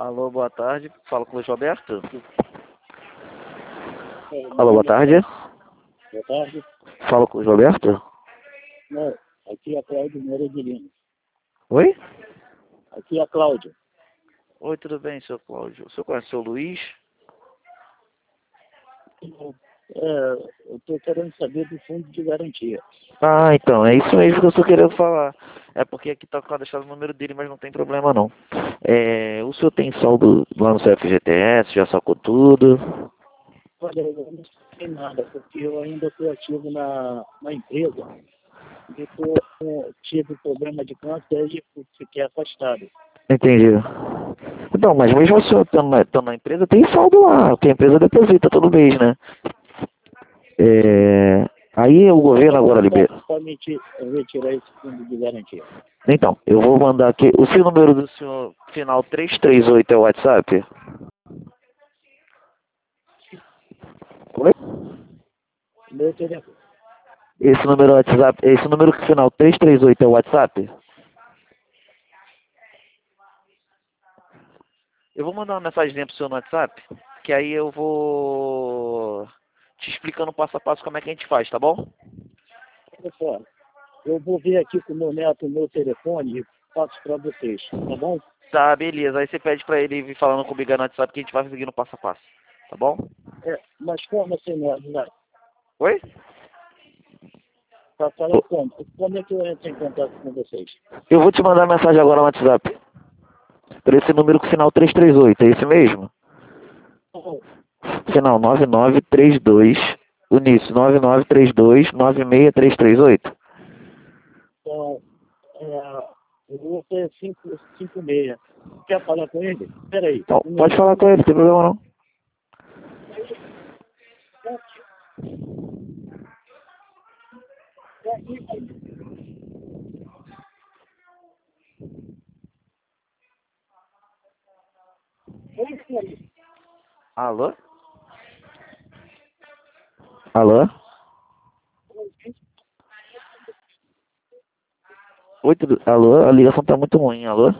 Alô, boa tarde. Fala com o Luiz Roberto. Alô, boa Boa tarde. tarde. Fala com o Luiz Roberto. Não, aqui é a Cláudia Moura de Lima. Oi? Aqui é a Cláudia. Oi, tudo bem, seu Cláudio? O senhor conhece o Luiz? Eu estou querendo saber do fundo de garantia. Ah, então, é isso mesmo que eu estou querendo falar. É porque aqui tá cadastado o número dele, mas não tem problema não. O senhor tem saldo lá no seu FGTS, já sacou tudo? Olha, eu não sei nada, porque eu ainda estou ativo na empresa e tive problema de câncer e fiquei afastado. Entendi. Então, mas mesmo o senhor estando na empresa, tem saldo lá, que a empresa deposita todo mês, né? Aí o governo agora libera. Para retirar esse fundo de garantia. Então, eu vou mandar aqui. O seu número do senhor, final 338, é o WhatsApp? Oi? Meu telefone. Esse número é o WhatsApp, esse número que final 338 é o WhatsApp? Eu vou mandar uma mensagem pro seu no WhatsApp, que aí eu vou te explicando passo a passo como é que a gente faz, tá bom? Olha só, eu vou ver aqui com o meu neto o meu telefone e passo para vocês, tá bom? Tá, beleza. Aí você pede pra ele vir falando comigo no WhatsApp que a gente vai seguindo passo a passo, tá bom? Mas como assim, né? Oi? Para falar como é que eu entro em contato com vocês? Eu vou te mandar mensagem agora no WhatsApp. Por esse número com final 338, é esse mesmo? Então, Final 9932, o início 9932 96338. então, o outro é 556. Quer falar com ele? Espera aí. Então, pode falar com ele, não tem problema não. Alô? Alô? Oi, tudo... Alô? A ligação tá muito ruim, alô?